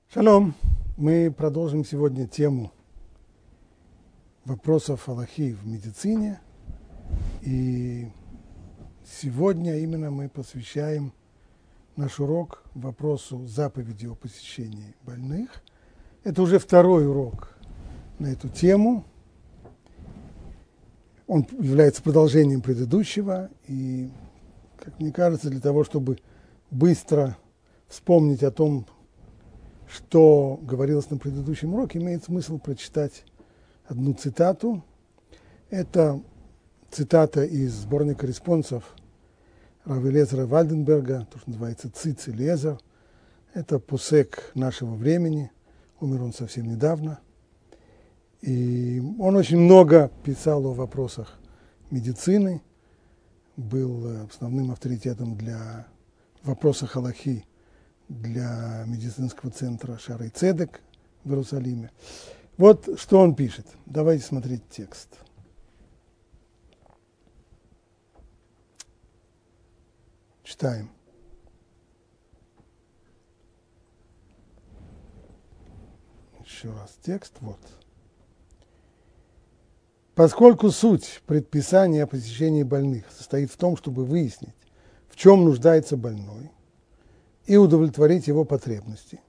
Шалом! Мы продолжим сегодня тему вопросов алахи в медицине. И сегодня именно мы посвящаем наш урок вопросу заповеди о посещении больных. Это уже второй урок на эту тему. Он является продолжением предыдущего. И, как мне кажется, для того, чтобы быстро вспомнить о том, что говорилось на предыдущем уроке, имеет смысл прочитать одну цитату. Это цитата из сборника респонсов Рав Элиэзера Вальденберга, то, что называется Циц Элиэзер. Это пусек нашего времени, умер он совсем недавно. И он очень много писал о вопросах медицины, был основным авторитетом для вопросов алахи для медицинского центра Шаарей Цедек в Иерусалиме. Вот что он пишет. Давайте смотреть текст. Читаем. Еще раз текст. Вот. Поскольку суть предписания о посещении больных состоит в том, чтобы выяснить, в чем нуждается больной, и удовлетворить его потребности.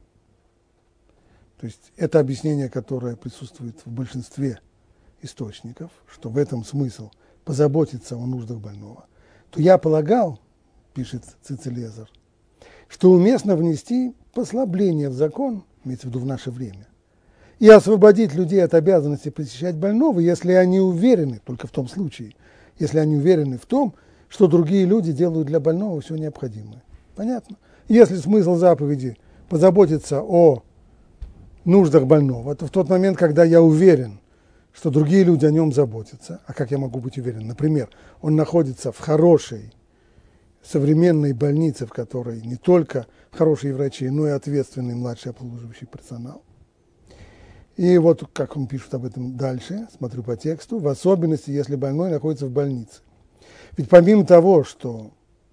То есть это объяснение, которое присутствует в большинстве источников, что в этом смысл позаботиться о нуждах больного, то я полагал, пишет Циц Элиэзер, что уместно внести послабление в закон, имеется в виду в наше время, и освободить людей от обязанности посещать больного, если они уверены, только в том случае, если они уверены в том, что другие люди делают для больного все необходимое. Понятно? Если смысл заповеди позаботиться о нуждах больного, то в тот момент, когда я уверен, что другие люди о нем заботятся, а как я могу быть уверен? Например, он находится в хорошей современной больнице, в которой не только хорошие врачи, но и ответственный младший обслуживающий персонал. И вот как он пишет об этом дальше, смотрю по тексту, в особенности, если больной находится в больнице. Ведь помимо того, что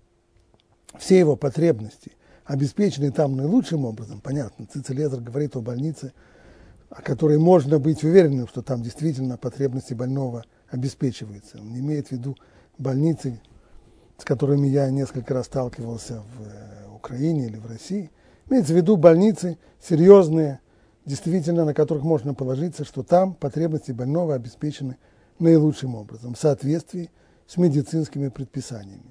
все его потребности обеспечены там наилучшим образом, понятно, Циц Элиэзер говорит о больнице, о которой можно быть уверенным, что там действительно потребности больного обеспечиваются. Он не имеет в виду больницы, с которыми я несколько раз сталкивался в Украине или в России. Имеется в виду больницы серьезные, действительно, на которых можно положиться, что там потребности больного обеспечены наилучшим образом, в соответствии с медицинскими предписаниями.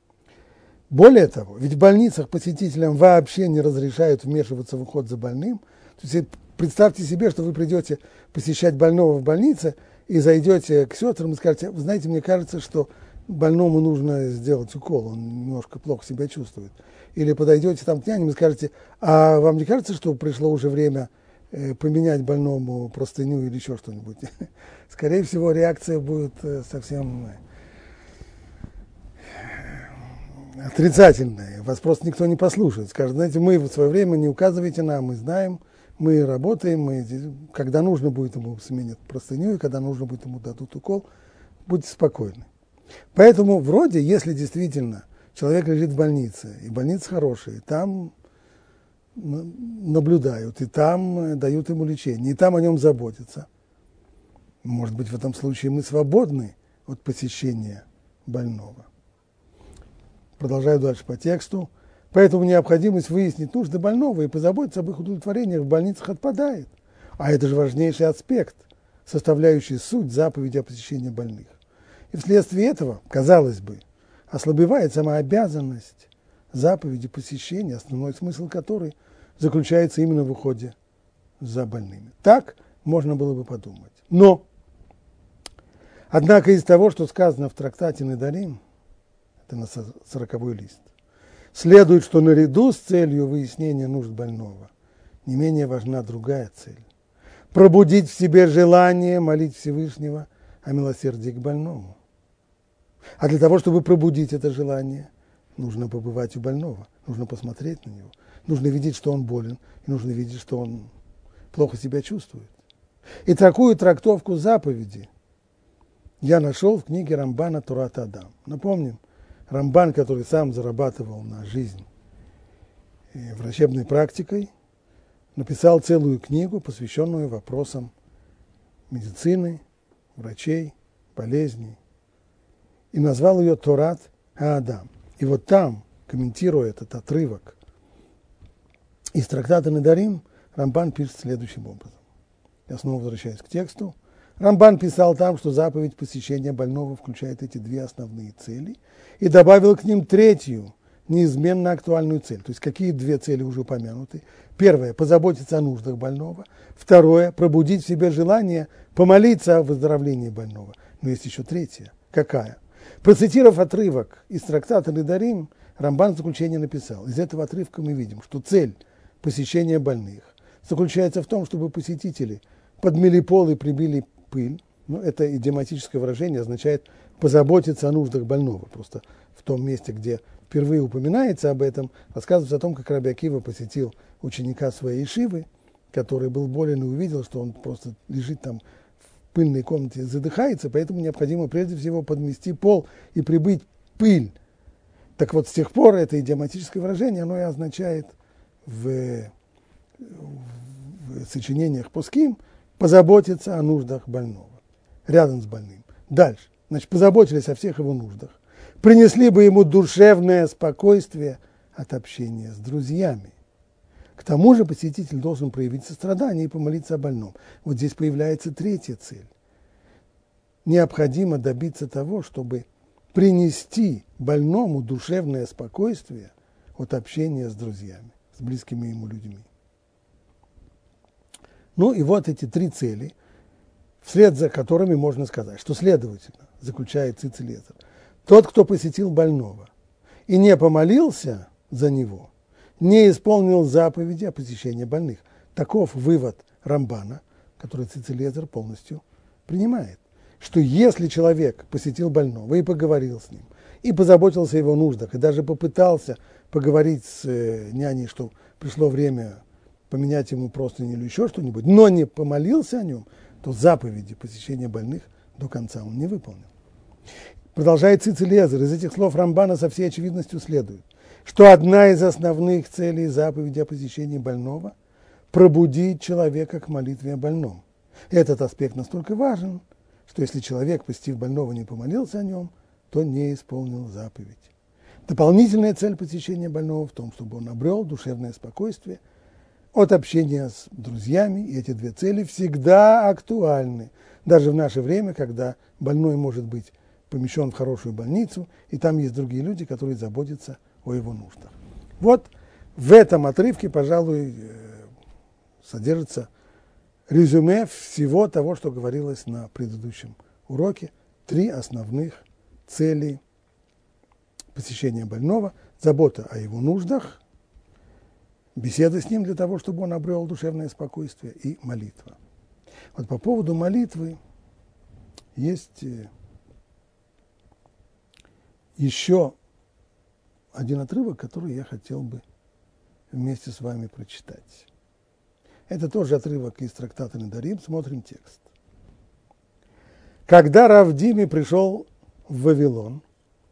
Более того, ведь в больницах посетителям вообще не разрешают вмешиваться в уход за больным. То есть представьте себе, что вы придете посещать больного в больнице и зайдете к сестрам и скажете: вы знаете, мне кажется, что больному нужно сделать укол, он немножко плохо себя чувствует. Или подойдете там к няням и скажете: а вам не кажется, что пришло уже время поменять больному простыню или еще что-нибудь? Скорее всего, реакция будет совсем отрицательное. Вас просто никто не послушает. Скажет: знаете, мы в свое время не указывайте нам, мы знаем, мы работаем, когда нужно будет ему сменят простыню, и когда нужно будет ему дадут укол, будьте спокойны. Поэтому вроде, если действительно человек лежит в больнице, и больница хорошая, и там наблюдают, и там дают ему лечение, и там о нем заботятся, может быть, в этом случае мы свободны от посещения больного. Продолжаю дальше по тексту. Поэтому необходимость выяснить нужды больного и позаботиться об их удовлетворении в больницах отпадает. А это же важнейший аспект, составляющий суть заповеди о посещении больных. И вследствие этого, казалось бы, ослабевает сама обязанность заповеди посещения, основной смысл которой заключается именно в уходе за больными. Так можно было бы подумать. Но, однако, из того, что сказано в трактате Недарим, это на 40-й лист, следует, что наряду с целью выяснения нужд больного не менее важна другая цель – пробудить в себе желание молить Всевышнего о милосердии к больному. А для того, чтобы пробудить это желание, нужно побывать у больного, нужно посмотреть на него, нужно видеть, что он болен, и нужно видеть, что он плохо себя чувствует. И такую трактовку заповеди я нашел в книге Рамбана «Торат Адам». Напомним, Рамбан, который сам зарабатывал на жизнь врачебной практикой, написал целую книгу, посвященную вопросам медицины, врачей, болезней, и назвал ее «Торат ха-Адам». И вот там, комментируя этот отрывок из трактата Недарим, Рамбан пишет следующим образом. Я снова возвращаюсь к тексту. Рамбан писал там, что заповедь посещения больного включает эти две основные цели, и добавил к ним третью, неизменно актуальную цель. То есть какие две цели уже упомянуты? Первое – позаботиться о нуждах больного. Второе – пробудить в себе желание помолиться о выздоровлении больного. Но есть еще третья. Какая? Процитировав отрывок из трактата Недарим, Рамбан в заключение написал: из этого отрывка мы видим, что цель посещения больных заключается в том, чтобы посетители подмели пол и прибили пыль. Ну, это идиоматическое выражение означает позаботиться о нуждах больного. Просто в том месте, где впервые упоминается об этом, рассказывается о том, как Раби Акива посетил ученика своей ешивы, который был болен и увидел, что он просто лежит там в пыльной комнате, задыхается, поэтому необходимо прежде всего подмести пол и прибить пыль. Так вот, с тех пор это идиоматическое выражение, оно и означает в сочинениях Поским позаботиться о нуждах больного, рядом с больным. Дальше. Значит, позаботились о всех его нуждах. Принесли бы ему душевное спокойствие от общения с друзьями. К тому же посетитель должен проявить сострадание и помолиться о больном. Вот здесь появляется третья цель. Необходимо добиться того, чтобы принести больному душевное спокойствие от общения с друзьями, с близкими ему людьми. Ну и вот эти три цели, вслед за которыми можно сказать, что, следовательно, заключает Цици Лезер, тот, кто посетил больного и не помолился за него, не исполнил заповеди о посещении больных. Таков вывод Рамбана, который Цици Лезер полностью принимает. Что если человек посетил больного и поговорил с ним, и позаботился о его нуждах, и даже попытался поговорить с няней, что пришло время поменять ему простыню или еще что-нибудь, но не помолился о нем, то заповеди посещения больных до конца он не выполнил. Продолжает Цици Лезер, из этих слов Рамбана со всей очевидностью следует, что одна из основных целей заповеди о посещении больного – пробудить человека к молитве о больном. Этот аспект настолько важен, что если человек, посетив больного, не помолился о нем, то не исполнил заповедь. Дополнительная цель посещения больного в том, чтобы он обрел душевное спокойствие от общения с друзьями, и эти две цели всегда актуальны, даже в наше время, когда больной может быть помещен в хорошую больницу, и там есть другие люди, которые заботятся о его нуждах. Вот в этом отрывке, пожалуй, содержится резюме всего того, что говорилось на предыдущем уроке. Три основных цели посещения больного: забота о его нуждах, беседа с ним для того, чтобы он обрел душевное спокойствие, и молитва. Вот по поводу молитвы есть еще один отрывок, который я хотел бы вместе с вами прочитать. Это тоже отрывок из трактата Недарим. Смотрим текст. Когда Рав Дими пришел в Вавилон,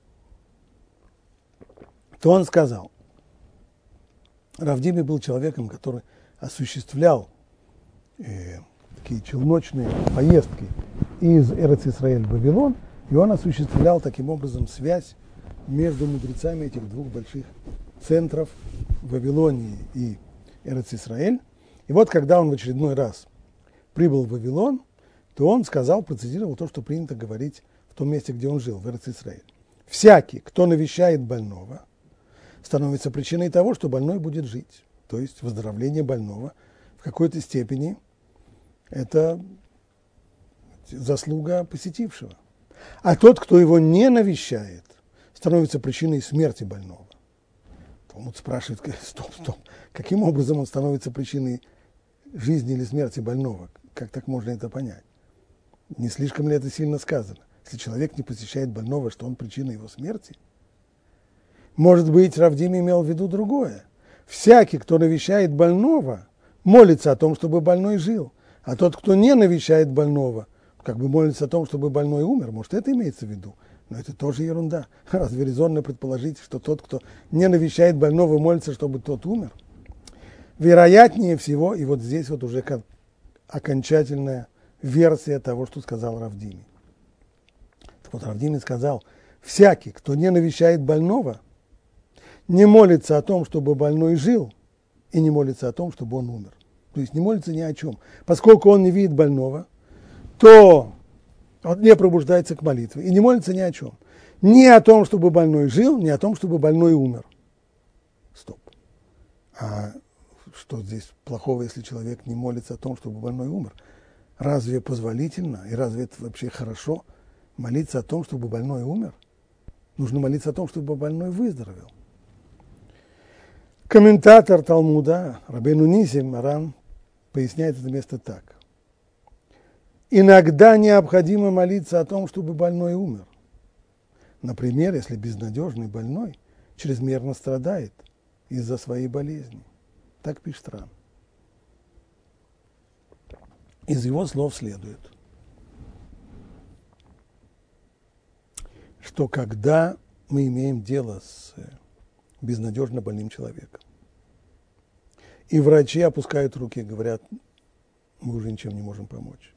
то он сказал, Рав Дими был человеком, который осуществлял такие челночные поездки из Эрец-Исраэль в Вавилон, и он осуществлял таким образом связь между мудрецами этих двух больших центров, Вавилонии и Эрец-Исраэль. И вот, когда он в очередной раз прибыл в Вавилон, то он сказал, процитировал то, что принято говорить в том месте, где он жил, в Эрец-Исраэль. «Всякий, кто навещает больного, становится причиной того, что больной будет жить». То есть выздоровление больного в какой-то степени это заслуга посетившего. А тот, кто его не навещает, становится причиной смерти больного. Талмуд спрашивает, стоп, каким образом он становится причиной жизни или смерти больного? Как так можно это понять? Не слишком ли это сильно сказано? Если человек не посещает больного, что он причина его смерти? Может быть, Рав Дими имел в виду другое. Всякий, кто навещает больного, молится о том, чтобы больной жил. А тот, кто не навещает больного, как бы молится о том, чтобы больной умер. Может, это имеется в виду? Но это тоже ерунда. Разве резонно предположить, что тот, кто не навещает больного, молится, чтобы тот умер? Вероятнее всего, и вот здесь вот уже окончательная версия того, что сказал Рав Дими. Так вот, Рав Дими сказал, всякий, кто не навещает больного, не молится о том, чтобы больной жил, и не молится о том, чтобы он умер. То есть не молится ни о чем. Поскольку он не видит больного, то он не пробуждается к молитве и не молится ни о чем. Ни о том, чтобы больной жил, ни о том, чтобы больной умер. Стоп. А что здесь плохого, если человек не молится о том, чтобы больной умер? Разве позволительно и разве это вообще хорошо молиться о том, чтобы больной умер? Нужно молиться о том, чтобы больной выздоровел. Комментатор Талмуда Рабейну Ниси Маран поясняет это место так. Иногда необходимо молиться о том, чтобы больной умер. Например, если безнадежный больной чрезмерно страдает из-за своей болезни. Так пишет Ран. Из его слов следует, что когда мы имеем дело с безнадежно больным человеком, и врачи опускают руки и говорят, мы уже ничем не можем помочь.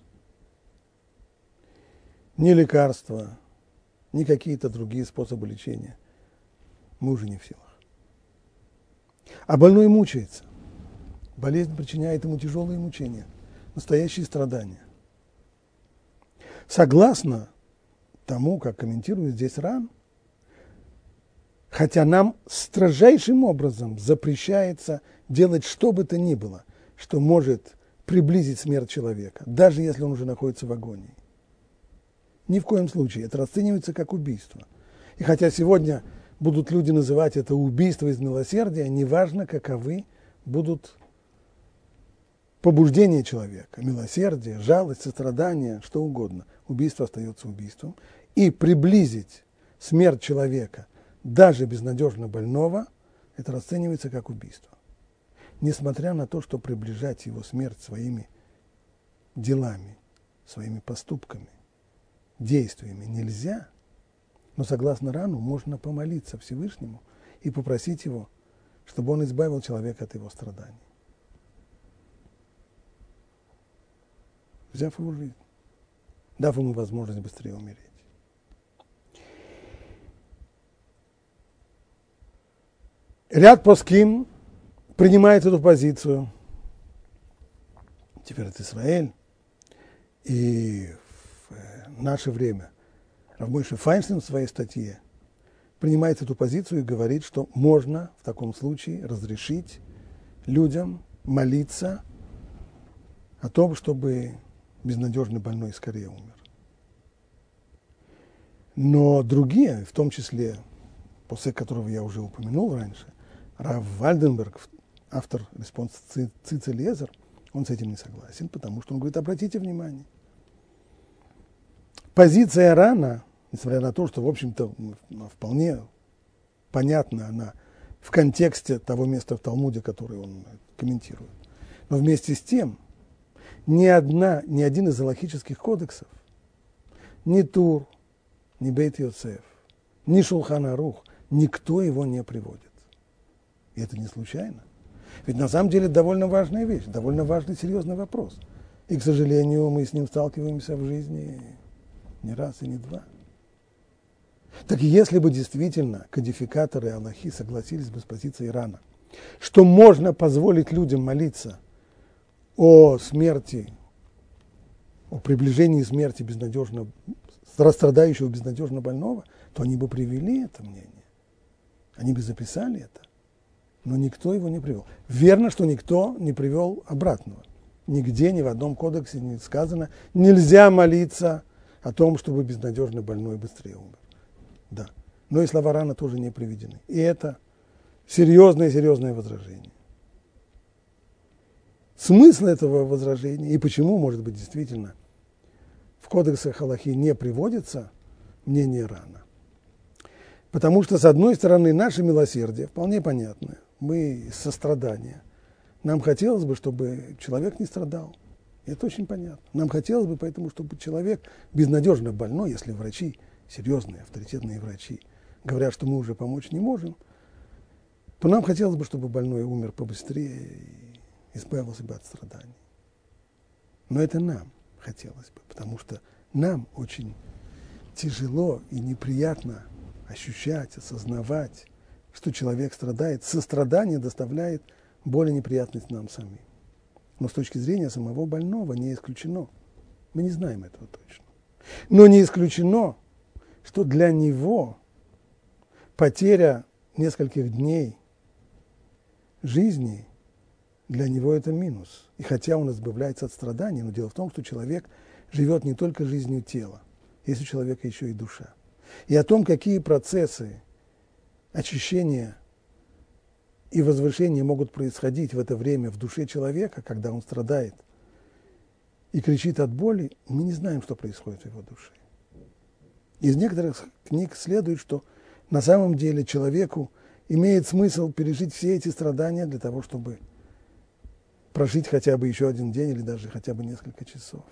Ни лекарства, ни какие-то другие способы лечения. Мы уже не в силах. А больной мучается. Болезнь причиняет ему тяжелые мучения, настоящие страдания. Согласно тому, как комментирует здесь Ран, хотя нам строжайшим образом запрещается делать что бы то ни было, что может приблизить смерть человека, даже если он уже находится в агонии. Ни в коем случае. Это расценивается как убийство. И хотя сегодня будут люди называть это убийство из милосердия, неважно, каковы будут побуждения человека. Милосердие, жалость, сострадание, что угодно. Убийство остается убийством. И приблизить смерть человека, даже безнадежно больного, это расценивается как убийство. Несмотря на то, что приближать его смерть своими делами, своими поступками, действиями нельзя, но согласно Рану можно помолиться Всевышнему и попросить его, чтобы он избавил человека от его страданий. Взяв его жизнь, дав ему возможность быстрее умереть. Ряд поским принимает эту позицию. Теперь это Израиль. И в наше время Рав Мойше Файнштейн в своей статье принимает эту позицию и говорит, что можно в таком случае разрешить людям молиться о том, чтобы безнадежный больной скорее умер. Но другие, в том числе, после которого я уже упомянул раньше, Рав Вальденберг, автор респонса Цитц Элиэзер, он с этим не согласен, потому что он говорит, обратите внимание, позиция Рана, несмотря на то, что, в общем-то, вполне понятна она в контексте того места в Талмуде, которое он комментирует, но вместе с тем ни один из галахических кодексов, ни Тур, ни Бейт Йосеф, ни Шулхан Арух, никто его не приводит. И это не случайно. Ведь на самом деле довольно важная вещь, довольно важный, серьезный вопрос. И, к сожалению, мы с ним сталкиваемся в жизни не раз и не два. Так если бы действительно кодификаторы Аллахи согласились бы с позицией Рана, что можно позволить людям молиться о смерти, о приближении смерти страдающего безнадежно больного, то они бы привели это мнение. Они бы записали это. Но никто его не привел. Верно, что никто не привел обратного. Нигде, ни в одном кодексе не сказано, нельзя молиться о том, чтобы безнадежно больной быстрее умер. Да. Но и слова Рана тоже не приведены. И это серьезное возражение. Смысл этого возражения и почему, может быть, действительно в кодексах Аллахи не приводится мнение Рана. Потому что, с одной стороны, наше милосердие вполне понятное. Мы из сострадания. Нам хотелось бы, чтобы человек не страдал. И это очень понятно. Нам хотелось бы, поэтому, чтобы человек безнадежно больной, если врачи, серьезные, авторитетные врачи, говорят, что мы уже помочь не можем, то нам хотелось бы, чтобы больной умер побыстрее избавился бы от страданий. Но это нам хотелось бы, потому что нам очень тяжело и неприятно ощущать, осознавать, что человек страдает. Сострадание доставляет боль и неприятность нам самим. Но с точки зрения самого больного не исключено. Мы не знаем этого точно. Но не исключено, что для него потеря нескольких дней жизни, для него это минус. И хотя он избавляется от страданий, но дело в том, что человек живет не только жизнью тела, есть у человека еще и душа. И о том, какие процессы очищения и возвышения могут происходить в это время в душе человека, когда он страдает и кричит от боли, мы не знаем, что происходит в его душе. Из некоторых книг следует, что на самом деле человеку имеет смысл пережить все эти страдания для того, чтобы прожить хотя бы еще один день или даже хотя бы несколько часов.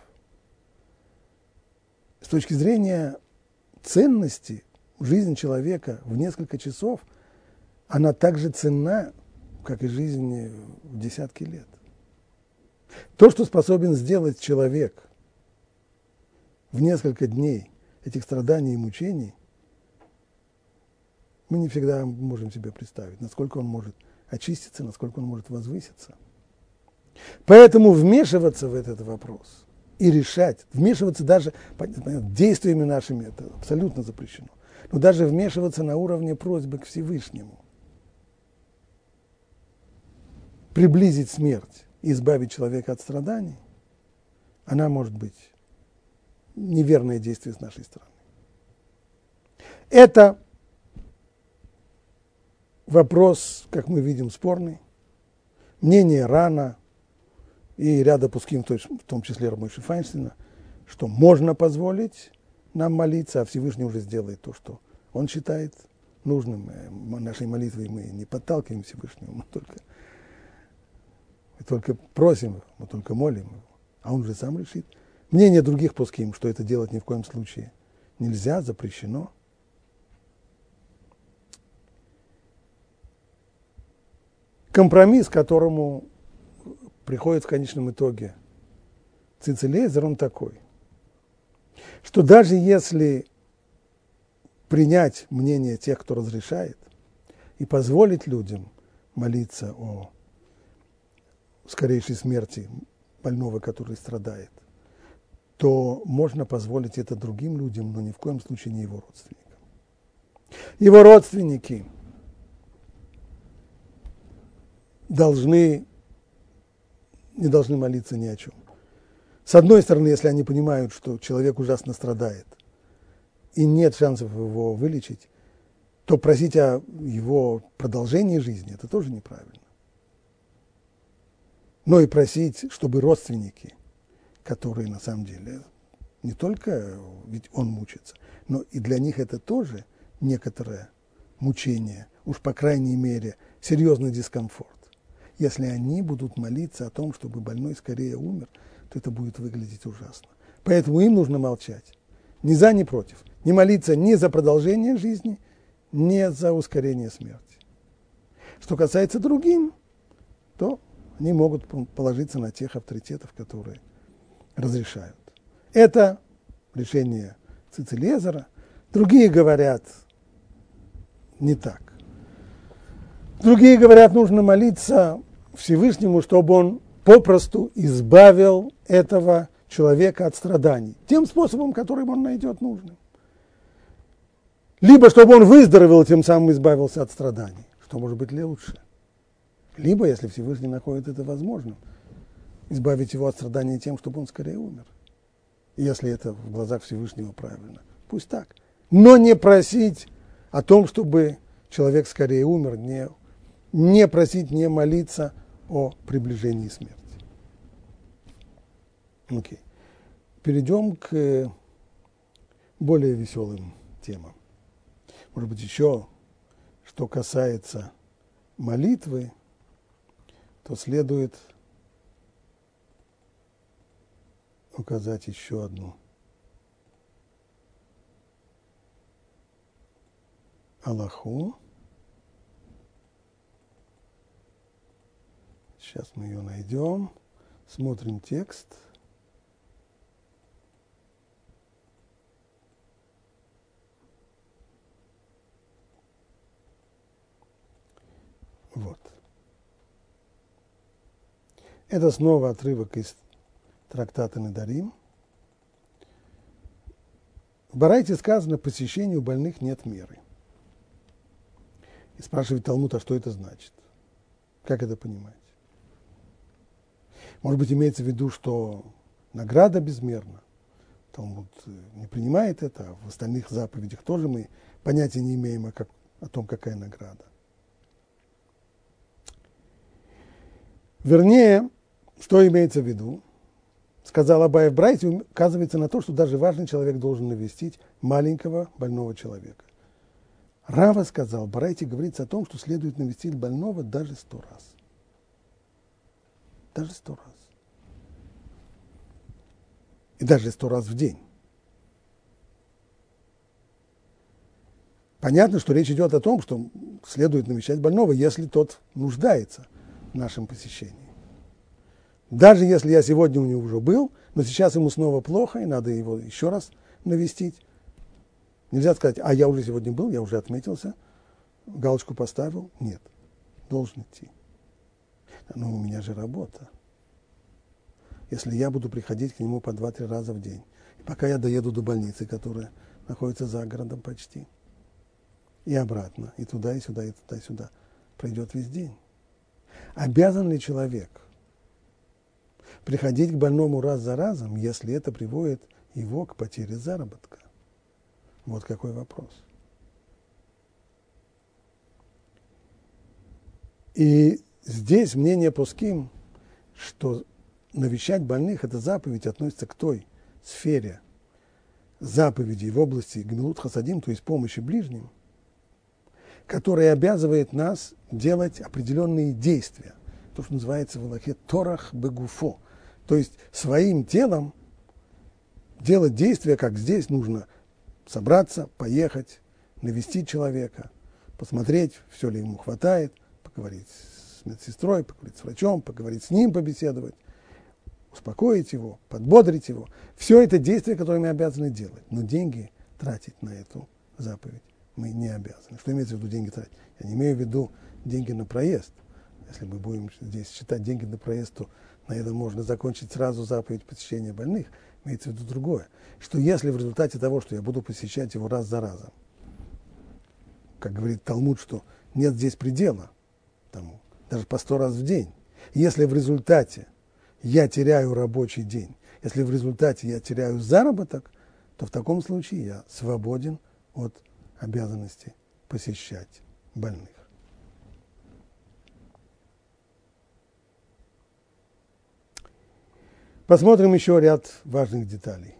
С точки зрения ценности, жизнь человека в несколько часов, она так же ценна, как и жизнь в десятки лет. То, что способен сделать человек в несколько дней этих страданий и мучений, мы не всегда можем себе представить, насколько он может очиститься, насколько он может возвыситься. Поэтому вмешиваться в этот вопрос и решать, вмешиваться даже действиями нашими, это абсолютно запрещено, но даже вмешиваться на уровне просьбы к Всевышнему, приблизить смерть и избавить человека от страданий, она может быть неверное действие с нашей стороны. Это вопрос, как мы видим, спорный. Мнение Рана и ряда пуским, в том числе Рабмойши Файнштейна, что можно позволить нам молиться, а Всевышний уже сделает то, что он считает нужным. Нашей молитвой мы не подталкиваем Всевышнего, мы только просим его, мы только молим его, а он же сам решит. Мнение других пуским, что это делать ни в коем случае нельзя, запрещено. Компромисс, к которому приходит в конечном итоге Цици Элиэзер, он такой, что даже если принять мнение тех, кто разрешает, и позволить людям молиться о скорейшей смерти больного, который страдает, то можно позволить это другим людям, но ни в коем случае не его родственникам. Его родственники не должны молиться ни о чем. С одной стороны, если они понимают, что человек ужасно страдает, и нет шансов его вылечить, то просить о его продолжении жизни – это тоже неправильно. Но и просить, чтобы родственники, которые на самом деле не только ведь он мучится, но и для них это тоже некоторое мучение, уж по крайней мере серьезный дискомфорт. Если они будут молиться о том, чтобы больной скорее умер, то это будет выглядеть ужасно. Поэтому им нужно молчать. Ни за, ни против. Не молиться ни за продолжение жизни, ни за ускорение смерти. Что касается другим, то они могут положиться на тех авторитетов, которые разрешают. Это решение Цици Элиэзера. Другие говорят не так. Другие говорят, нужно молиться Всевышнему, чтобы он попросту избавил этого человека от страданий. Тем способом, которым он найдет нужным. Либо чтобы он выздоровел, тем самым избавился от страданий. Что может быть лучше? Либо, если Всевышний находит это возможным, избавить его от страданий тем, чтобы он скорее умер. И если это в глазах Всевышнего правильно, пусть так. Но не просить о том, чтобы человек скорее умер, не просить, не молиться о приближении смерти. Окей. Перейдем к более веселым темам. Может быть, еще, что касается молитвы, то следует указать еще одну алаху. Сейчас мы ее найдем. Смотрим текст. Вот. Это снова отрывок из трактата Недарим. В Барайте сказано: посещению больных нет меры. И спрашивает Талмуд, а что это значит? Как это понимать? Может быть, имеется в виду, что награда безмерна. Талмуд не принимает это, а в остальных заповедях тоже мы понятия не имеем о том, какая награда. Вернее, что имеется в виду? Сказал Абай в Брайте, указывается на то, что даже важный человек должен навестить маленького больного человека. Рава сказал, в Брайте говорится о том, что следует навестить больного даже 100 раз. Даже 100 раз. И даже 100 раз в день. Понятно, что речь идет о том, что следует навещать больного, если тот нуждается в нашем посещении. Даже если я сегодня у него уже был, но сейчас ему снова плохо, и надо его еще раз навестить. Нельзя сказать, а я уже сегодня был, я уже отметился, галочку поставил. Нет, должен идти. Но у меня же работа. Если я буду приходить к нему по 2-3 раза в день, и пока я доеду до больницы, которая находится за городом почти, и обратно, и туда, и сюда, и туда, и сюда, пройдет весь день. Обязан ли человек приходить к больному раз за разом, если это приводит его к потере заработка? Вот какой вопрос. И здесь мнение поским, что навещать больных – это заповедь, относится к той сфере заповедей в области гмилут хасадим, то есть помощи ближним, которая обязывает нас делать определенные действия, то, что называется в Алахе торах бегуфо, то есть своим телом делать действия, как здесь нужно собраться, поехать, навестить человека, посмотреть, все ли ему хватает, поговорить с медсестрой, поговорить с врачом, поговорить с ним, побеседовать, успокоить его, подбодрить его. Все это действия, которые мы обязаны делать. Но деньги тратить на эту заповедь мы не обязаны. Что имеется в виду деньги тратить? Я не имею в виду деньги на проезд. Если мы будем здесь считать деньги на проезд, то на этом можно закончить сразу заповедь посещения больных. Имеется в виду другое. Что если в результате того, что я буду посещать его раз за разом, как говорит Талмуд, что нет здесь предела, тому, даже по 100 раз в день, если в результате я теряю рабочий день, если в результате я теряю заработок, то в таком случае я свободен от обязанности посещать больных. Посмотрим еще ряд важных деталей.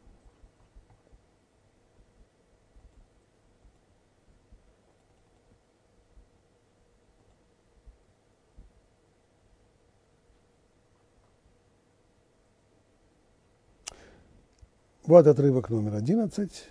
Вот отрывок номер 11.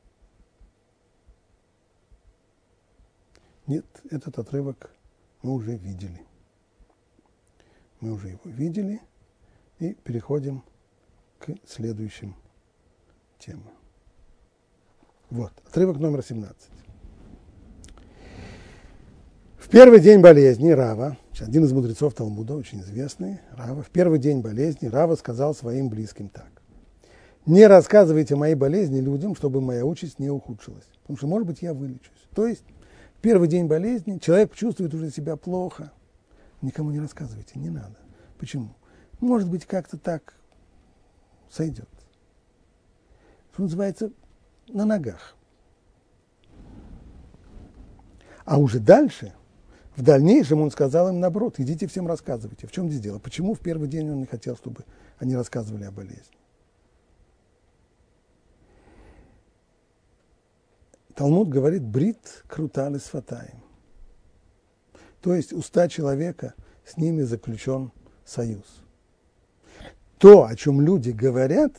Нет, этот отрывок мы уже видели. Мы уже его видели. И переходим к следующим темам. Вот, отрывок номер 17. В первый день болезни Рава, один из мудрецов Талмуда, очень известный, Рава, в первый день болезни Рава сказал своим близким так: не рассказывайте о моей болезни людям, чтобы моя участь не ухудшилась, потому что, может быть, я вылечусь. То есть, в первый день болезни человек чувствует уже себя плохо, никому не рассказывайте, не надо. Почему? Может быть, как-то так сойдет. Что называется, на ногах. А уже дальше, в дальнейшем он сказал им наоборот: идите всем рассказывайте. В чем здесь дело? Почему в первый день он не хотел, чтобы они рассказывали о болезни? Талмуд говорит: брит крутали сфатаем. То есть уста человека, с ними заключен союз. То, о чем люди говорят,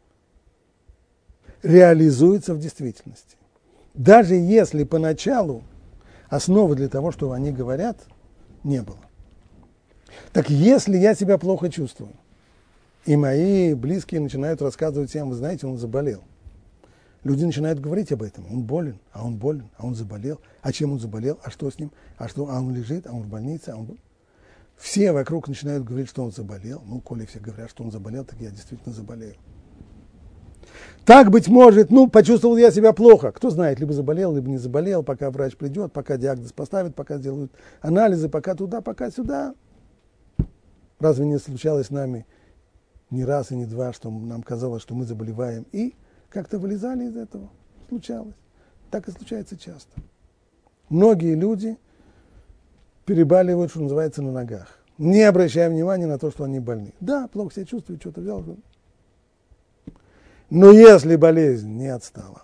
реализуется в действительности. Даже если поначалу основы для того, что они говорят, не было. Так если я себя плохо чувствую, и мои близкие начинают рассказывать всем, вы знаете, он заболел. Люди начинают говорить об этом. Он болен, а он заболел. А чем он заболел? А что с ним? А он лежит, а он в больнице. Все вокруг начинают говорить, что он заболел. Ну, коли все говорят, что он заболел, так я действительно заболею. Так, быть может, почувствовал я себя плохо. Кто знает, либо заболел, либо не заболел, пока врач придет, пока диагноз поставит, пока сделают анализы, пока туда, пока сюда. Разве не случалось с нами ни раз и ни два, что нам казалось, что мы заболеваем, и как-то вылезали из этого? Случалось. Так и случается часто. Многие люди перебаливают, что называется, на ногах, не обращая внимания на то, что они больны. Да, плохо себя чувствуют, что-то взял. Но если болезнь не отстала,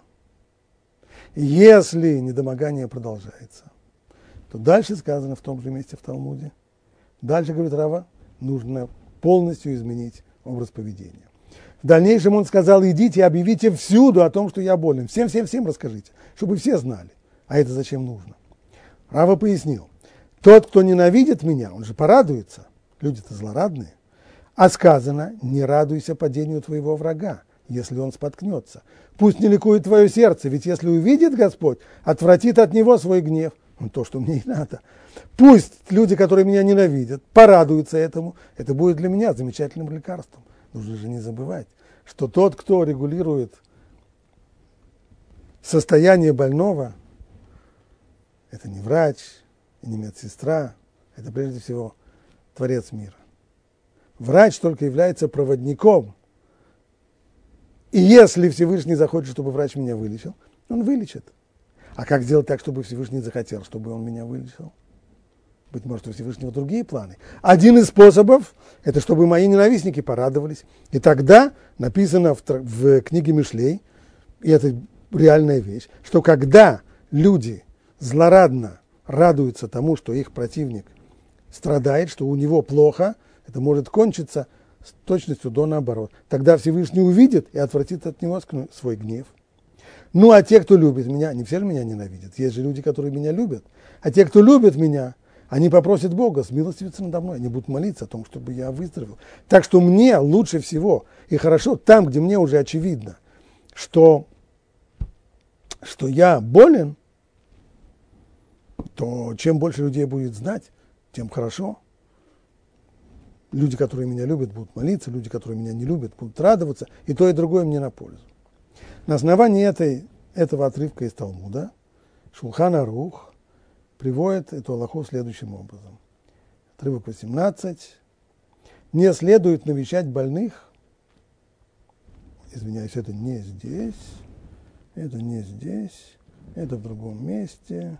если недомогание продолжается, то дальше сказано в том же месте в Талмуде, дальше, говорит Рава, нужно полностью изменить образ поведения. В дальнейшем он сказал, идите и объявите всюду о том, что я болен. Всем расскажите, чтобы все знали. А это зачем нужно? Рава пояснил, тот, кто ненавидит меня, он же порадуется. Люди-то злорадные. А сказано, не радуйся падению твоего врага, если он споткнется. Пусть не ликует твое сердце, ведь если увидит Господь, отвратит от него свой гнев. То, что мне и надо. Пусть люди, которые меня ненавидят, порадуются этому. Это будет для меня замечательным лекарством. Нужно же не забывать, что тот, кто регулирует состояние больного, это не врач и не медсестра, это прежде всего Творец мира. Врач только является проводником. И если Всевышний захочет, чтобы врач меня вылечил, он вылечит. А как сделать так, чтобы Всевышний захотел, чтобы он меня вылечил? Быть может, у Всевышнего другие планы. Один из способов – это чтобы мои ненавистники порадовались. И тогда написано в книге Мишлей, и это реальная вещь, что когда люди злорадно радуются тому, что их противник страдает, что у него плохо, это может кончиться с точностью до наоборот. Тогда Всевышний увидит и отвратит от него свой гнев. Ну, а те, кто любит меня, не все же меня ненавидят. Есть же люди, которые меня любят. А те, кто любит меня, они попросят Бога смилостивиться надо мной. Они будут молиться о том, чтобы я выздоровел. Так что мне лучше всего и хорошо там, где мне уже очевидно, что я болен, то чем больше людей будет знать, тем хорошо. Люди, которые меня любят, будут молиться, люди, которые меня не любят, будут радоваться. И то, и другое мне на пользу. На основании этого отрывка из Талмуда Шулхан Арух приводит эту алаху следующим образом. Отрывок 18. Не следует навещать больных. Извиняюсь, это не здесь. Это не здесь. Это в другом месте.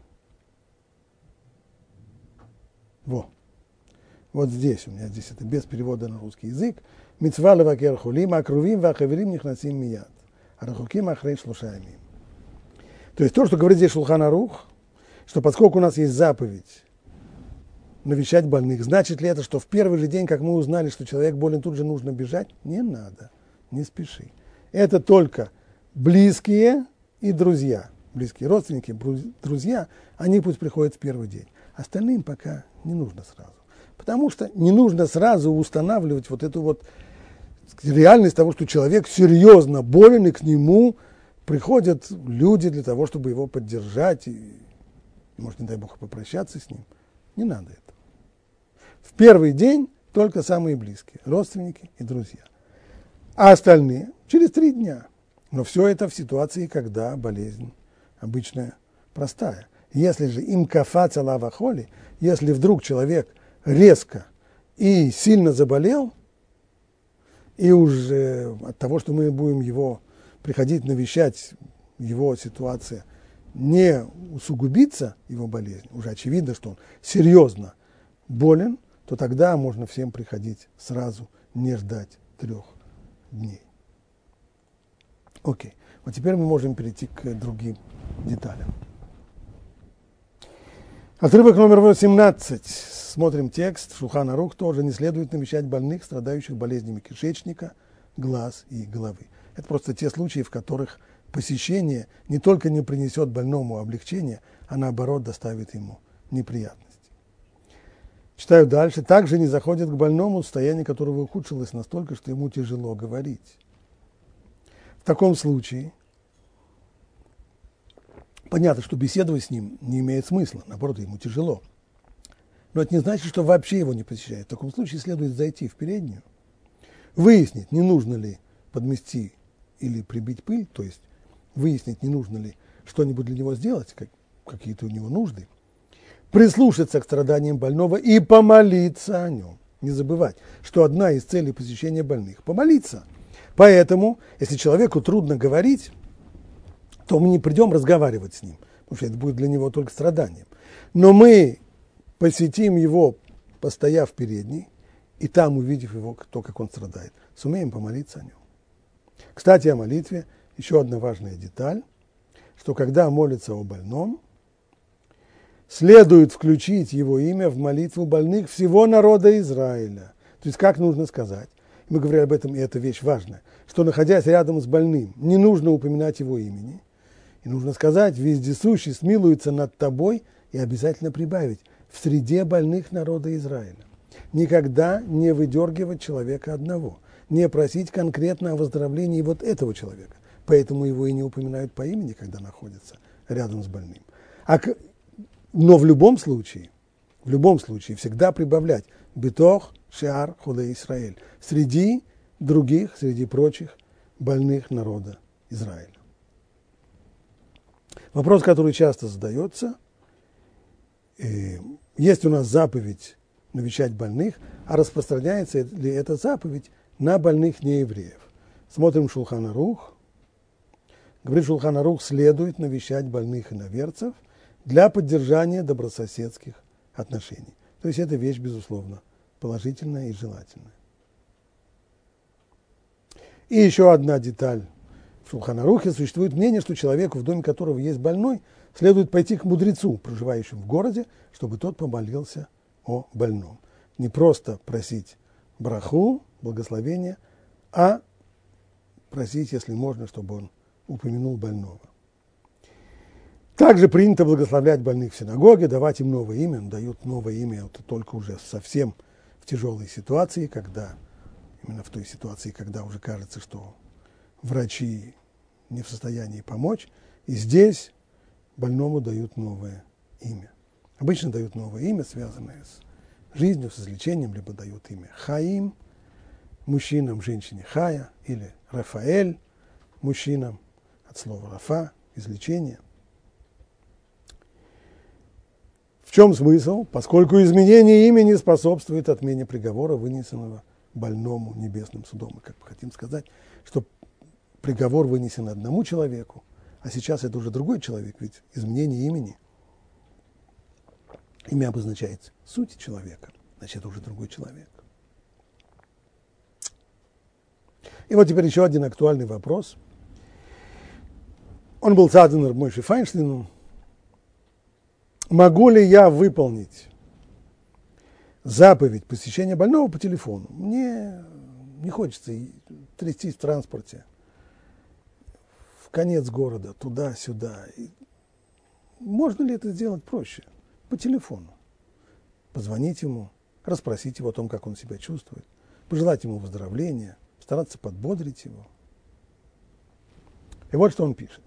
Вот здесь у меня здесь это без перевода на русский язык. Мицва левакер хулим, акрувим вахаверим нихнасим мияд. Арахуким ахрей шлоша ямим. То есть то, что говорит здесь Шулхан Арух, что поскольку у нас есть заповедь навещать больных, значит ли это, что в первый же день, как мы узнали, что человек болен, тут же нужно бежать? Не надо, не спеши. Это только близкие и друзья. Близкие родственники, друзья, они пусть приходят в первый день. Остальным пока не нужно сразу. Потому что не нужно сразу устанавливать вот эту вот реальность того, что человек серьезно болен, и к нему приходят люди для того, чтобы его поддержать, и, может, не дай Бог, попрощаться с ним. Не надо этого. В первый день только самые близкие, родственники и друзья. А остальные через 3 дня. Но все это в ситуации, когда болезнь обычная, простая. Если же им кафаца лава холи, если вдруг человек резко и сильно заболел, и уже от того, что мы будем его приходить навещать, его ситуация не усугубится, его болезнь, уже очевидно, что он серьезно болен, то тогда можно всем приходить сразу, не ждать 3 дней. Окей. Вот теперь мы можем перейти к другим деталям. Отрывок номер 18. Смотрим текст. Шулхан Арух тоже не следует навещать больных, страдающих болезнями кишечника, глаз и головы. Это просто те случаи, в которых посещение не только не принесет больному облегчения, а наоборот доставит ему неприятности. Читаю дальше. Также не заходит к больному, состояние которого ухудшилось настолько, что ему тяжело говорить. В таком случае понятно, что беседовать с ним не имеет смысла, наоборот, ему тяжело. Но это не значит, что вообще его не посещает. В таком случае следует зайти в переднюю, выяснить, не нужно ли подмести или прибить пыль, то есть выяснить, не нужно ли что-нибудь для него сделать, какие-то у него нужды, прислушаться к страданиям больного и помолиться о нем. Не забывать, что одна из целей посещения больных – помолиться. Поэтому, если человеку трудно говорить, то мы не придем разговаривать с ним, потому что это будет для него только страданием. Но мы посетим его, постояв в передней, и там, увидев его, то, как он страдает, сумеем помолиться о нем. Кстати, о молитве еще одна важная деталь, что когда молится о больном, следует включить его имя в молитву больных всего народа Израиля. То есть, как нужно сказать, мы говорили об этом, и это вещь важная, что, находясь рядом с больным, не нужно упоминать его имени, и нужно сказать, вездесущий смилуется над тобой, и обязательно прибавить, в среде больных народа Израиля. Никогда не выдергивать человека одного, не просить конкретно о выздоровлении вот этого человека. Поэтому его и не упоминают по имени, когда находится рядом с больным. Но в любом случае всегда прибавлять «битох шеар холе Исраэль» среди других, среди прочих больных народа Израиля. Вопрос, который часто задается, есть у нас заповедь навещать больных, а распространяется ли эта заповедь на больных неевреев? Смотрим Шулхан Арух. Говорит, Шулхан Арух следует навещать больных иноверцев для поддержания добрососедских отношений. То есть это вещь, безусловно, положительная и желательная. И еще одна деталь. В Шулхан Арухе существует мнение, что человеку, в доме которого есть больной, следует пойти к мудрецу, проживающему в городе, чтобы тот помолился о больном. Не просто просить браху, благословения, а просить, если можно, чтобы он упомянул больного. Также принято благословлять больных в синагоге, давать им новое имя. Дают новое имя это только уже совсем в тяжелой ситуации, именно в той ситуации, когда уже кажется, что врачи не в состоянии помочь. И здесь больному дают новое имя. Обычно дают новое имя, связанное с жизнью, с излечением, либо дают имя Хаим мужчинам, женщине Хая, или Рафаэль мужчинам, от слова Рафа, излечение. В чем смысл? Поскольку изменение имени способствует отмене приговора, вынесенного больному небесным судом. Мы как бы хотим сказать, что приговор вынесен одному человеку, а сейчас это уже другой человек, ведь изменение имени, имя обозначает суть человека, значит, это уже другой человек. И вот теперь еще один актуальный вопрос. Он был задан Рав Мойше Файнштейну. Могу ли я выполнить заповедь посещения больного по телефону? Мне не хочется трястись в транспорте в конец города, туда-сюда. Можно ли это сделать проще? По телефону. Позвонить ему, расспросить его о том, как он себя чувствует, пожелать ему выздоровления, стараться подбодрить его. И вот что он пишет.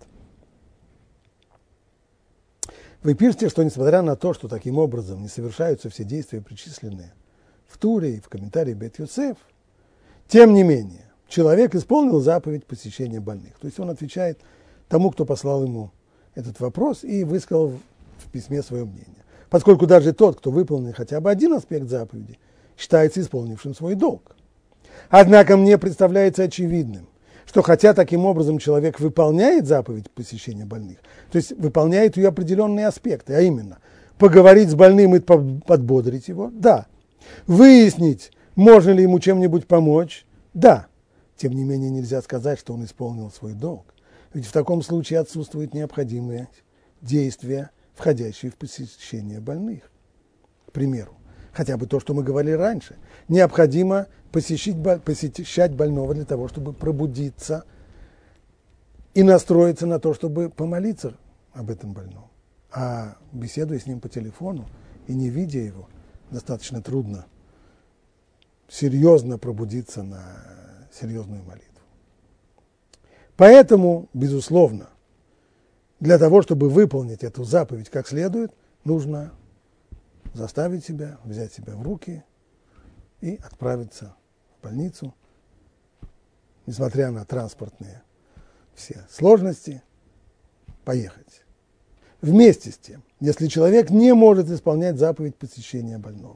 Вы пишете, что несмотря на то, что таким образом не совершаются все действия, причисленные в Туре и в комментарии Бет Йосеф, тем не менее, человек исполнил заповедь посещения больных. То есть он отвечает тому, кто послал ему этот вопрос и высказал в письме свое мнение. Поскольку даже тот, кто выполнил хотя бы один аспект заповеди, считается исполнившим свой долг. Однако мне представляется очевидным, что хотя таким образом человек выполняет заповедь посещения больных, то есть выполняет ее определенные аспекты, а именно поговорить с больным и подбодрить его, да. Выяснить, можно ли ему чем-нибудь помочь, да. Тем не менее нельзя сказать, что он исполнил свой долг. Ведь в таком случае отсутствуют необходимые действия, входящие в посещение больных. К примеру, хотя бы то, что мы говорили раньше, необходимо посещать больного для того, чтобы пробудиться и настроиться на то, чтобы помолиться об этом больном. А беседуя с ним по телефону и не видя его, достаточно трудно серьезно пробудиться на серьезную молитву. Поэтому, безусловно, для того, чтобы выполнить эту заповедь как следует, нужно заставить себя, взять себя в руки и отправиться в больницу, несмотря на транспортные все сложности, поехать. Вместе с тем, если человек не может исполнять заповедь посещения больного,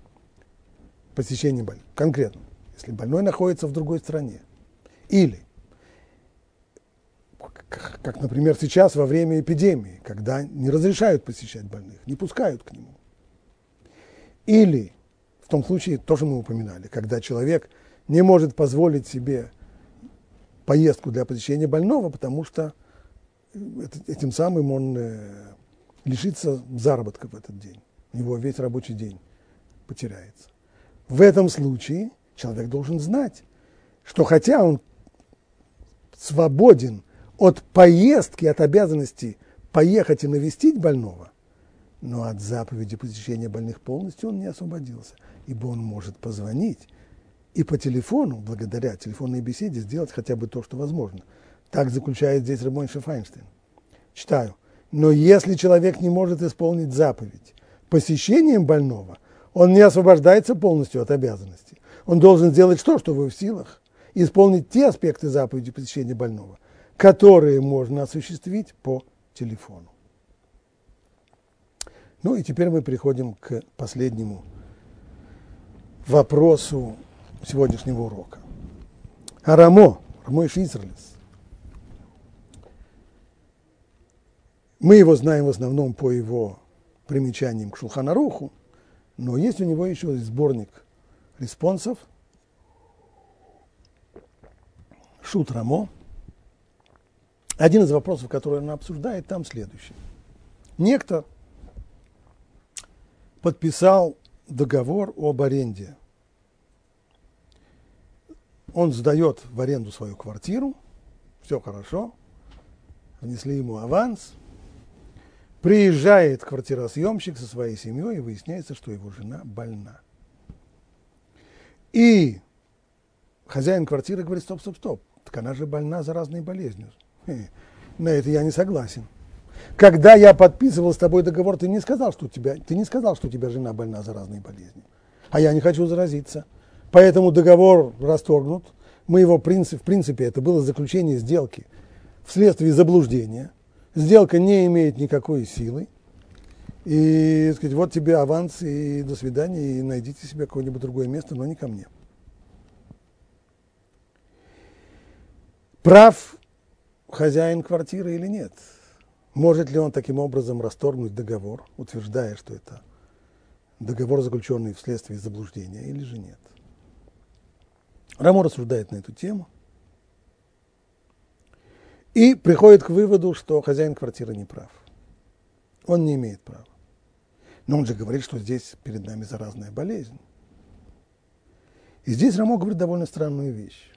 конкретно, если больной находится в другой стране, или, как, например, сейчас во время эпидемии, когда не разрешают посещать больных, не пускают к нему, или в том случае, тоже мы упоминали, когда человек не может позволить себе поездку для посещения больного, потому что этим самым он лишится заработка в этот день. У него весь рабочий день потеряется. В этом случае человек должен знать, что хотя он свободен от поездки, от обязанности поехать и навестить больного, но от заповеди посещения больных полностью он не освободился, ибо он может позвонить и по телефону, благодаря телефонной беседе, сделать хотя бы то, что возможно. Так заключает здесь Рав Мойше Файнштейн. Читаю. Но если человек не может исполнить заповедь посещением больного, он не освобождается полностью от обязанностей. Он должен сделать что в его силах, исполнить те аспекты заповеди посещения больного, которые можно осуществить по телефону. Ну и теперь мы переходим к последнему вопросу сегодняшнего урока. Рамо Мойше Исрелес. Мы его знаем в основном по его примечаниям к Шулхан Аруху, но есть у него еще сборник респонсов Шут Рамо. Один из вопросов, который он обсуждает, там следующий. Некто подписал договор об аренде. Он сдает в аренду свою квартиру, все хорошо, внесли ему аванс, приезжает квартиросъемщик со своей семьей, и выясняется, что его жена больна. И хозяин квартиры говорит, стоп, так она же больна заразной болезнью. На это я не согласен. Когда я подписывал с тобой договор, ты не сказал, что у тебя жена больна заразной болезнью. А я не хочу заразиться. Поэтому договор расторгнут. В принципе, это было заключение сделки вследствие заблуждения. Сделка не имеет никакой силы. И, сказать, вот тебе аванс, и до свидания, и найдите себе какое-нибудь другое место, но не ко мне. Прав хозяин квартиры или нет? Может ли он таким образом расторгнуть договор, утверждая, что это договор, заключенный вследствие заблуждения, или же нет? Рамо рассуждает на эту тему и приходит к выводу, что хозяин квартиры не прав. Он не имеет права. Но он же говорит, что здесь перед нами заразная болезнь. И здесь Рамо говорит довольно странную вещь.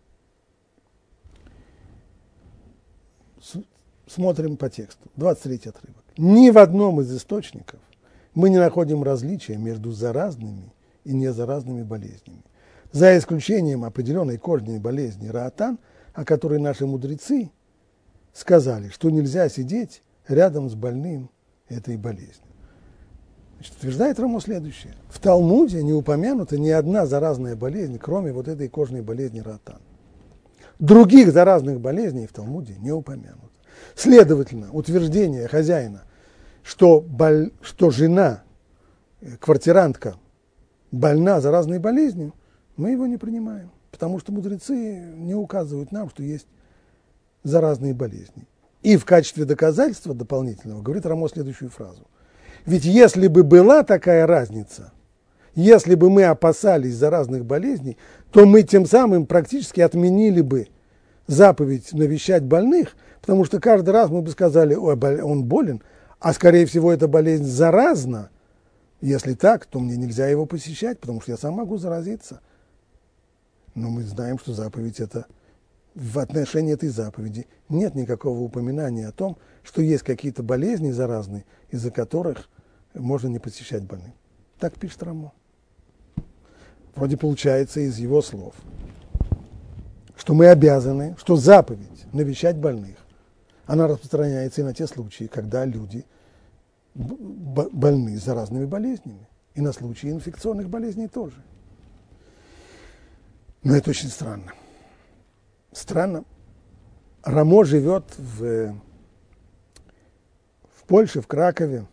Смотрим по тексту. 23-й отрывок. Ни в одном из источников мы не находим различия между заразными и незаразными болезнями. За исключением определенной кожной болезни раатан, о которой наши мудрецы сказали, что нельзя сидеть рядом с больным этой болезнью. Значит, утверждает Рамо следующее. В Талмуде не упомянута ни одна заразная болезнь, кроме вот этой кожной болезни раатан. Других заразных болезней в Талмуде не упомянуто. Следовательно, утверждение хозяина, что жена, квартирантка, больна заразной болезнью, мы его не принимаем, потому что мудрецы не указывают нам, что есть заразные болезни. И в качестве доказательства дополнительного говорит Рамо следующую фразу. Ведь если бы была такая разница, если бы мы опасались заразных болезней, то мы тем самым практически отменили бы заповедь навещать больных, потому что каждый раз мы бы сказали, он болен, а скорее всего эта болезнь заразна. Если так, то мне нельзя его посещать, потому что я сам могу заразиться. Но мы знаем, что заповедь это, в отношении этой заповеди нет никакого упоминания о том, что есть какие-то болезни заразные, из-за которых можно не посещать больных. Так пишет Рамо. Вроде получается из его слов, что мы обязаны, что заповедь навещать больных, она распространяется и на те случаи, когда люди больны заразными болезнями, и на случаи инфекционных болезней тоже. Но это очень странно. Странно. Рамо живет в Польше, в Кракове,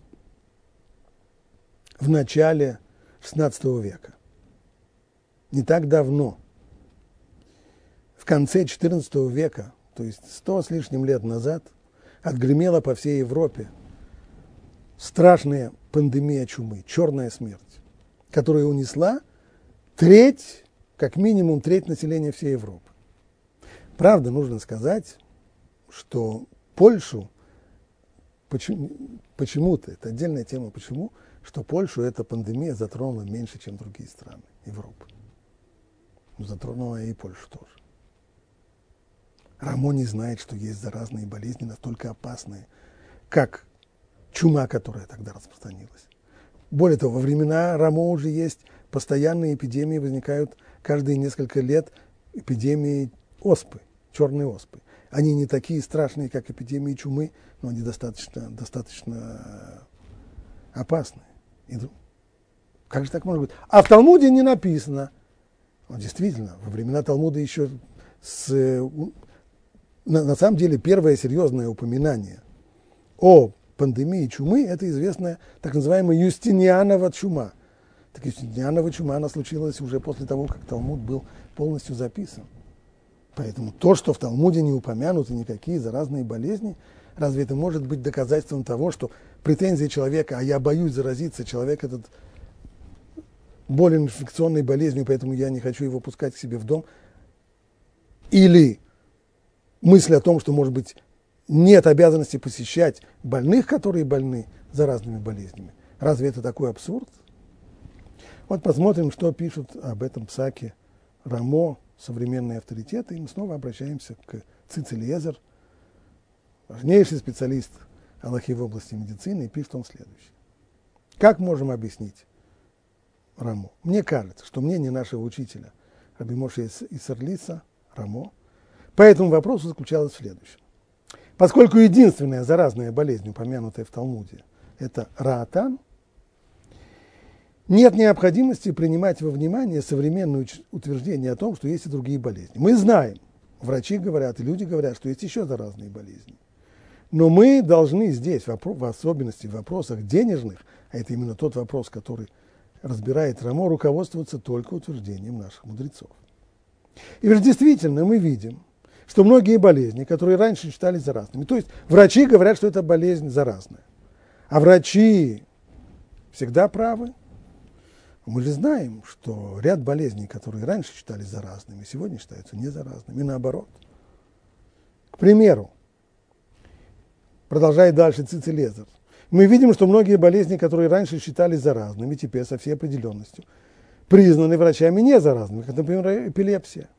в начале XVI века. Не так давно, в конце XIV века, то есть 100 с лишним лет назад, отгремела по всей Европе страшная пандемия чумы, черная смерть, которая унесла как минимум треть населения всей Европы. Правда, нужно сказать, что Польшу, почему-то, это отдельная тема, почему, что Польшу эта пандемия затронула меньше, чем другие страны Европы. Но затронула и Польшу тоже. Рамо не знает, что есть заразные болезни настолько опасные, как чума, которая тогда распространилась. Более того, во времена Рамо уже есть постоянные эпидемии, возникают каждые несколько лет эпидемии оспы, черной оспы. Они не такие страшные, как эпидемии чумы, но они достаточно опасны. Как же так может быть? А в Талмуде не написано. Действительно, во времена Талмуда еще на самом деле первое серьезное упоминание о пандемии чумы – это известная так называемая Юстинианова чума. Так Юстинианова чума, она случилась уже после того, как Талмуд был полностью записан. Поэтому то, что в Талмуде не упомянуты никакие заразные болезни, разве это может быть доказательством того, что претензии человека, а я боюсь заразиться, человек этот болен инфекционной болезнью, поэтому я не хочу его пускать к себе в дом, или мысль о том, что, может быть, нет обязанности посещать больных, которые больны заразными болезнями. Разве это такой абсурд? Вот посмотрим, что пишут об этом псаке Рамо современные авторитеты, и мы снова обращаемся к Цици Элиэзер, важнейший специалист алахи в области медицины, и пишет он следующее. Как можем объяснить Рамо? Мне кажется, что мнение нашего учителя Раби Моше Исерлиса, Рамо, по этому вопросу заключалось в следующем. Поскольку единственная заразная болезнь, упомянутая в Талмуде, это раатан, нет необходимости принимать во внимание современные утверждения о том, что есть и другие болезни. Мы знаем, врачи говорят, и люди говорят, что есть еще заразные болезни. Но мы должны здесь, в особенности в вопросах денежных, а это именно тот вопрос, который разбирает Рамо, руководствоваться только утверждением наших мудрецов. И ведь действительно мы видим, что многие болезни, которые раньше считались заразными, то есть врачи говорят, что это болезнь заразная, а врачи всегда правы. Мы же знаем, что ряд болезней, которые раньше считались заразными, сегодня считаются незаразными, и наоборот. К примеру, продолжает дальше Цици Элиэзер, мы видим, что многие болезни, которые раньше считались заразными, теперь со всей определенностью признаны врачами незаразными, как, например, эпилепсия.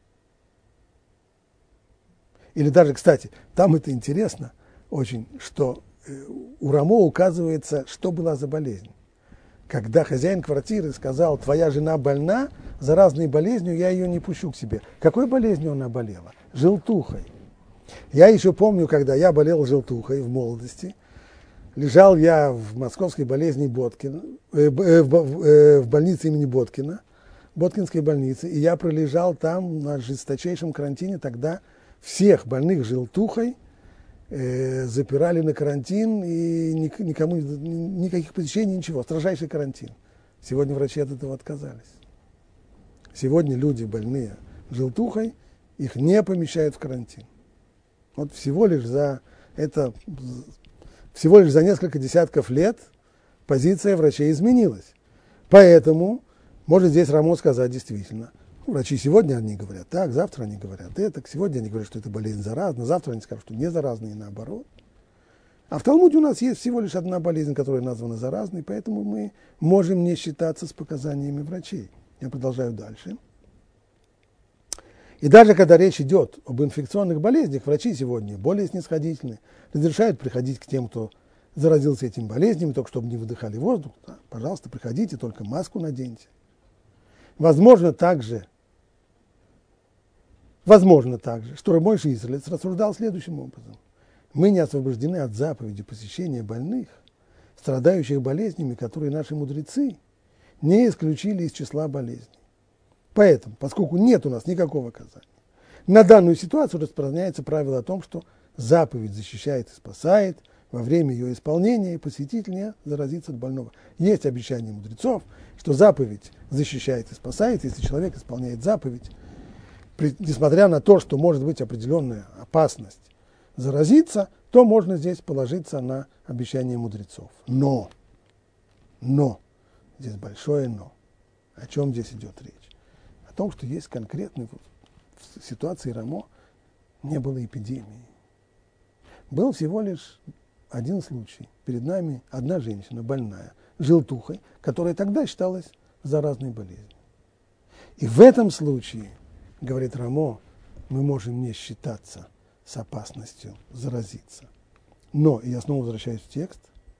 Или даже, кстати, там это интересно очень, что у Рамо указывается, что была за болезнь. Когда хозяин квартиры сказал, твоя жена больна, заразной болезнью, я ее не пущу к себе. Какой болезнью она болела? Желтухой. Я еще помню, когда я болел желтухой в молодости, лежал я в московской болезни Боткина, в больнице имени Боткина, Боткинской больнице, и я пролежал там на жесточайшем карантине. Тогда всех больных желтухой запирали на карантин, и никому никаких посещений, ничего, строжайший карантин. Сегодня врачи от этого отказались. Сегодня люди, больные желтухой, их не помещают в карантин. Вот всего лишь за несколько десятков лет позиция врачей изменилась. Поэтому может здесь Рамо сказать действительно, врачи сегодня они говорят так, завтра они говорят это, сегодня они говорят, что это болезнь заразна, завтра они скажут, что не заразна, и наоборот. А в Талмуде у нас есть всего лишь одна болезнь, которая названа заразной, поэтому мы можем не считаться с показаниями врачей. Я продолжаю дальше. И даже когда речь идет об инфекционных болезнях, врачи сегодня более снисходительны, разрешают приходить к тем, кто заразился этими болезнями, только чтобы не выдыхали воздух, да, пожалуйста, приходите, только маску наденьте. Возможно также, что Рав Мойше Исрелец рассуждал следующим образом. Мы не освобождены от заповеди посещения больных, страдающих болезнями, которые наши мудрецы не исключили из числа болезней. Поэтому, поскольку нет у нас никакого наказания, на данную ситуацию распространяется правило о том, что заповедь защищает и спасает, во время ее исполнения посетитель не заразится от больного. Есть обещание мудрецов, что заповедь защищает и спасает, если человек исполняет заповедь, несмотря на то, что может быть определенная опасность заразиться, то можно здесь положиться на обещание мудрецов. Но, здесь большое но. О чем здесь идет речь? О том, что есть конкретный, в ситуации Рамо не было эпидемии. Был всего лишь один случай. Перед нами одна женщина больная, желтухой, которая тогда считалась заразной болезнью. И в этом случае, говорит Рамо, мы можем не считаться с опасностью заразиться. Но, и я снова возвращаюсь в текст,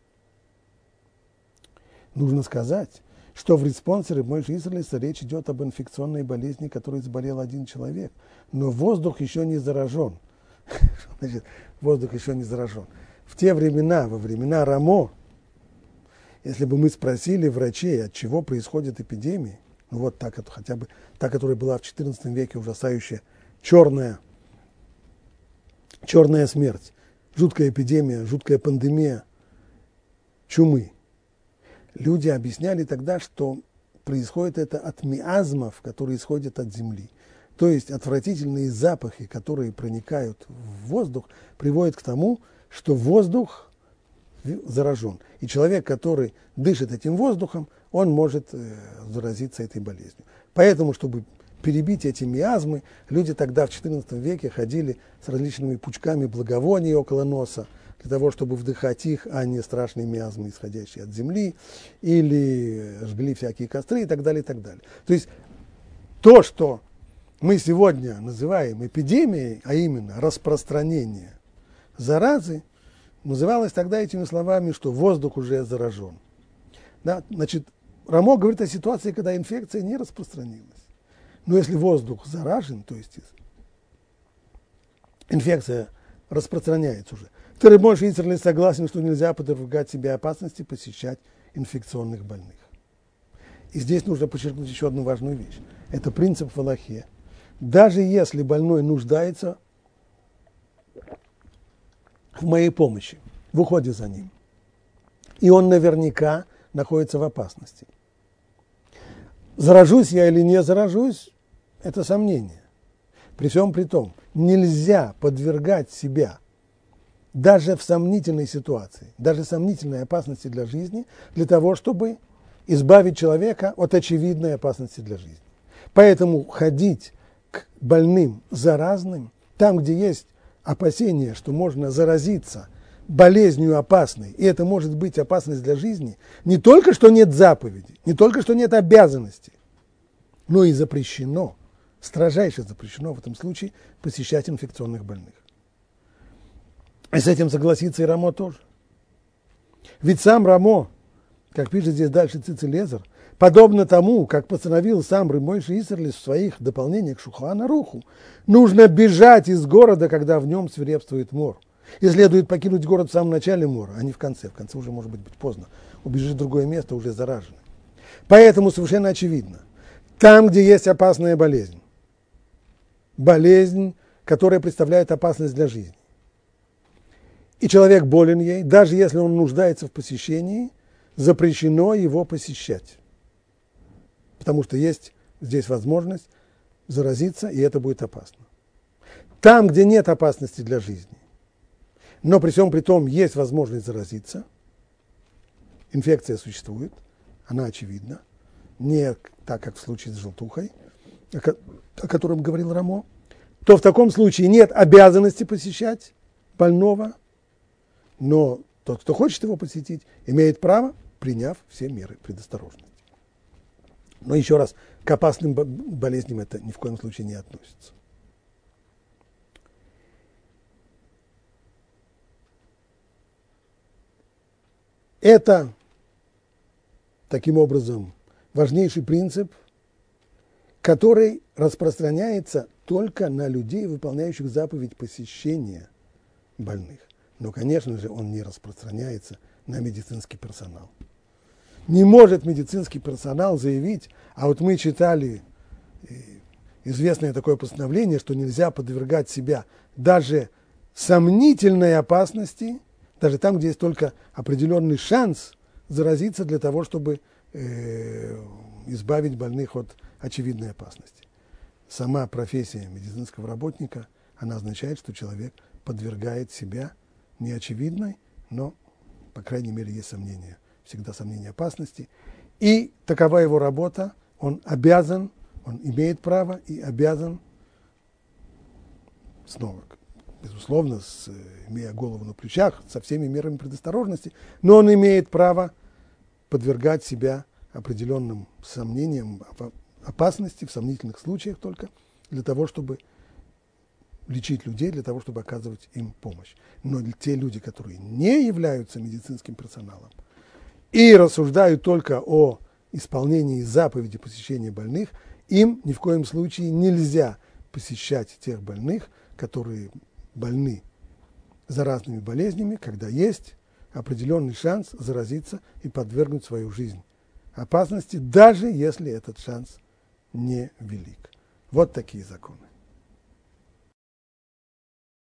нужно сказать, что в респонсе Рав Мойше Исрелеца речь идет об инфекционной болезни, которой заболел один человек, но воздух еще не заражен. Что значит воздух еще не заражен? В те времена, во времена Рамо, если бы мы спросили врачей, от чего происходит эпидемия, ну вот так, хотя бы та, которая была в XIV веке, ужасающая, черная смерть, жуткая эпидемия, жуткая пандемия чумы. Люди объясняли тогда, что происходит это от миазмов, которые исходят от земли. То есть отвратительные запахи, которые проникают в воздух, приводят к тому, что воздух заражен. И человек, который дышит этим воздухом, он может заразиться этой болезнью. Поэтому, чтобы перебить эти миазмы, люди тогда в XIV веке ходили с различными пучками благовоний около носа, для того, чтобы вдыхать их, а не страшные миазмы, исходящие от земли, или жгли всякие костры и так далее, и так далее. То есть то, что мы сегодня называем эпидемией, а именно распространение заразы, называлось тогда этими словами, что воздух уже заражен. Да? Значит, Рамо говорит о ситуации, когда инфекция не распространилась. Но если воздух заражен, то есть инфекция распространяется уже, то Рав Мойше Исрелец согласен, что нельзя подвергать себе опасности посещать инфекционных больных. И здесь нужно подчеркнуть еще одну важную вещь. Это принцип в Алахе. Даже если больной нуждается в моей помощи, в уходе за ним, и он наверняка находится в опасности. Заражусь я или не заражусь, это сомнение. При всем при том, нельзя подвергать себя даже в сомнительной ситуации, даже сомнительной опасности для жизни, для того, чтобы избавить человека от очевидной опасности для жизни. Поэтому ходить к больным заразным, там, где есть опасение, что можно заразиться болезнью опасной, и это может быть опасность для жизни, не только что нет заповеди, не только что нет обязанности, но и запрещено, строжайше запрещено в этом случае посещать инфекционных больных. И с этим согласится и Рамо тоже. Ведь сам Рамо, как пишет здесь дальше Цици Лезер, подобно тому, как постановил сам Рав Мойше Исрелец в своих дополнениях к Шулхан Аруху, нужно бежать из города, когда в нем свирепствует мор. И следует покинуть город в самом начале мора, а не в конце. В конце уже может быть поздно. Убежишь в другое место, уже заражено. Поэтому совершенно очевидно, там, где есть опасная болезнь, которая представляет опасность для жизни, и человек болен ей, даже если он нуждается в посещении, запрещено его посещать. Потому что есть здесь возможность заразиться, и это будет опасно. Там, где нет опасности для жизни, но при всем при том есть возможность заразиться, инфекция существует, она очевидна, не так, как в случае с желтухой, о котором говорил Рамо, то в таком случае нет обязанности посещать больного, но тот, кто хочет его посетить, имеет право, приняв все меры предосторожности. Но еще раз, к опасным болезням это ни в коем случае не относится. Это, таким образом, важнейший принцип, который распространяется только на людей, выполняющих заповедь посещения больных. Но, конечно же, он не распространяется на медицинский персонал. Не может медицинский персонал заявить, а вот мы читали известное такое постановление, что нельзя подвергать себя даже сомнительной опасности, даже там, где есть только определенный шанс заразиться для того, чтобы избавить больных от очевидной опасности. Сама профессия медицинского работника, она означает, что человек подвергает себя неочевидной, но, по крайней мере, есть сомнения, всегда сомнения опасности. И такова его работа, он обязан, он имеет право и обязан, снова, безусловно, имея голову на плечах, со всеми мерами предосторожности, но он имеет право подвергать себя определенным сомнениям, опасности в сомнительных случаях только для того, чтобы лечить людей, для того, чтобы оказывать им помощь. Но те люди, которые не являются медицинским персоналом и рассуждают только о исполнении заповеди посещения больных, им ни в коем случае нельзя посещать тех больных, которые больны заразными болезнями, когда есть определенный шанс заразиться и подвергнуть свою жизнь опасности, даже если этот шанс невелик. Вот такие законы.